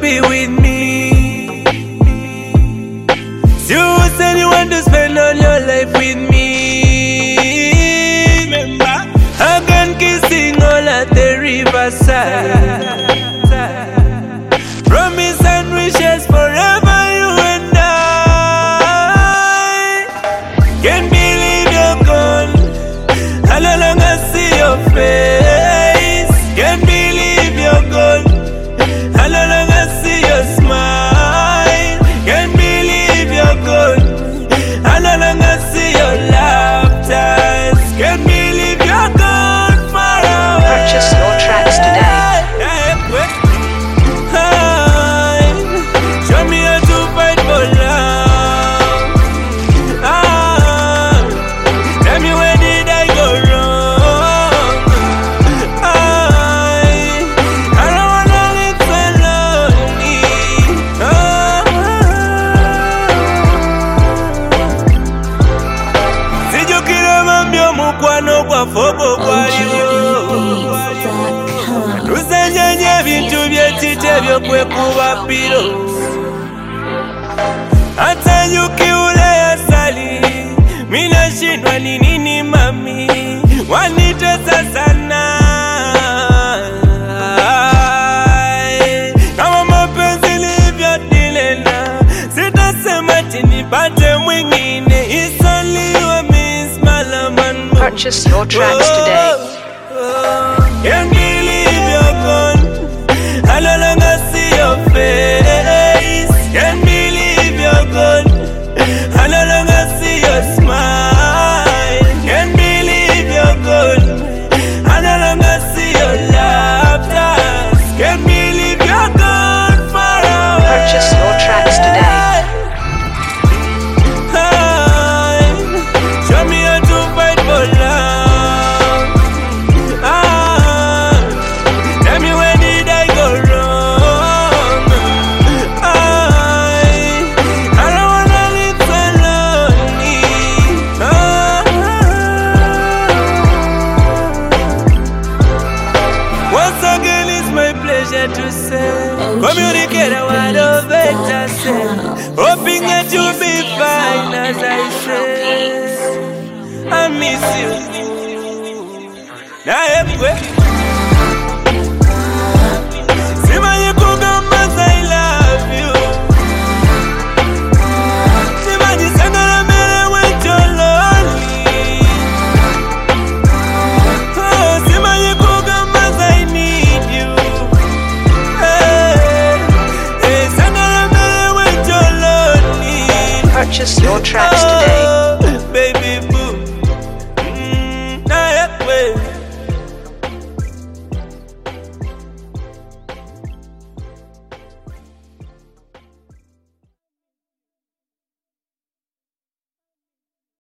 be with me. You said you want to spend all your life with me. Remember, again kissing all at the riverside. Promise and wishes forever, you and I. Can't believe you're gone. I no longer see your face. Can't believe you're gone. I no longer see your smile. Can't believe you're gone. I no longer see your laughter. Can't believe you're gone far away. Purchase your tracks today. Show me how to fight for love. Tell me where did I go wrong. I don't wanna live so lonely. Sijukira mambyo mukwano kwa fobo kwaliwo. Tusenyenye bintu byekite byokwekuba pilo. Hata yukiule asali, mina shindwa ni nini mami, wanitesa sana. Kama mapenzi livyotilena, sitasema tinipate mwingine. It's only you and me, Smalaman. Purchase your tracks today. Can't believe you're gone. I no longer see your face. Can't believe you're gone. I no longer see your smile. Can't believe you're gone. I no longer see your laughter. Can't believe you're gone far away. Purchase your tracks today. Show me how to fight for love. Tell me where did I go wrong. I don't wanna live so lonely. Once again it's my pleasure to say, communicate a word of better say, hoping that you'll be fine as I say. I miss you. Now everywhere. Sima yikugamba I love you. Sima jisangala mbele when you're lonely. Oh, sima yikugamba I need you. Hey, sangala mbele when you're lonely. Purchase your tracks today.